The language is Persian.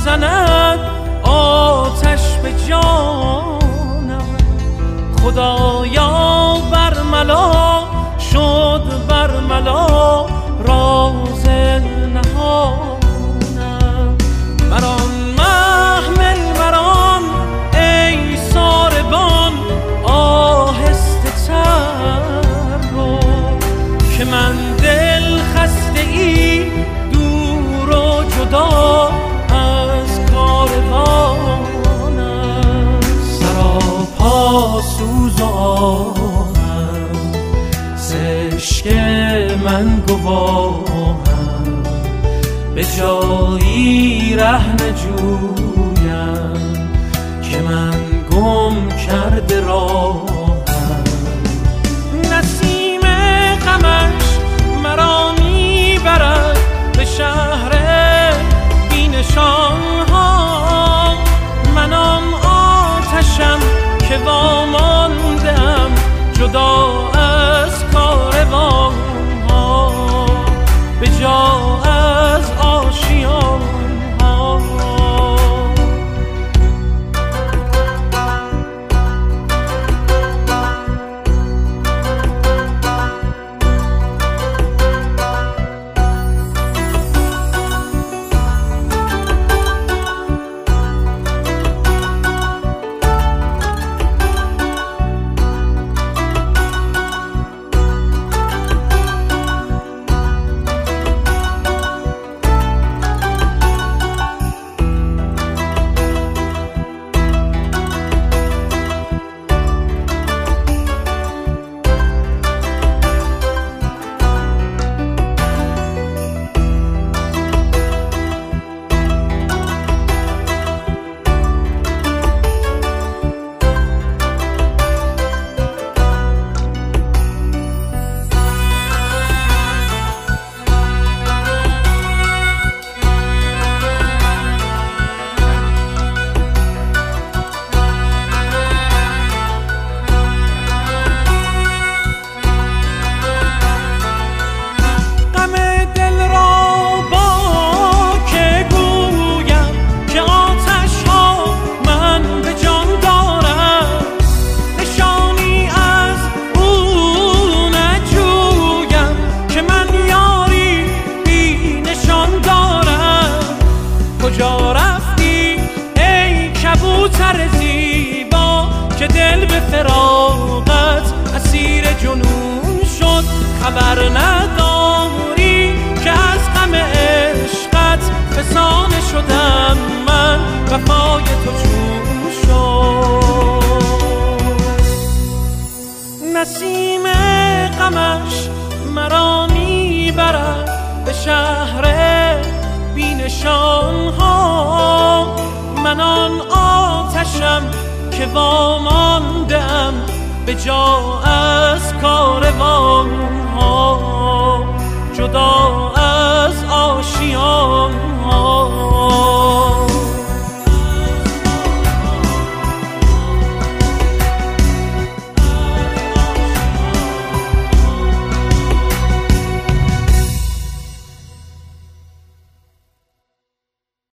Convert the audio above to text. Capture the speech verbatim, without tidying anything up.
زند آتش به جانم. خدایا برملا شد برملا راز نهانم. مران محمل مران ای ساربان آهسته تر رو که من دل خسته ای دور و جدا از کاروانم. سراپا سوز و آهم سشک من گواهم به جایی ره نجویم که من گم کرده راهم. نسیم غمش مرا میبرد به شهر بی نشانها. من آن آتشم که واماندم جدا از کاروانها به جا از آشیانها. کجا رفتی ای کبوتر زیبا که دل به فراقت اسیر جنون شد؟ خبر نداری که از غم عشقت فسانه شدم من، وفای تو چون شد؟ نسیم غمش مرا میبرد به شهر بی نشان ها. من آن آتشم که واماندم به جا از کاروان ها، جدا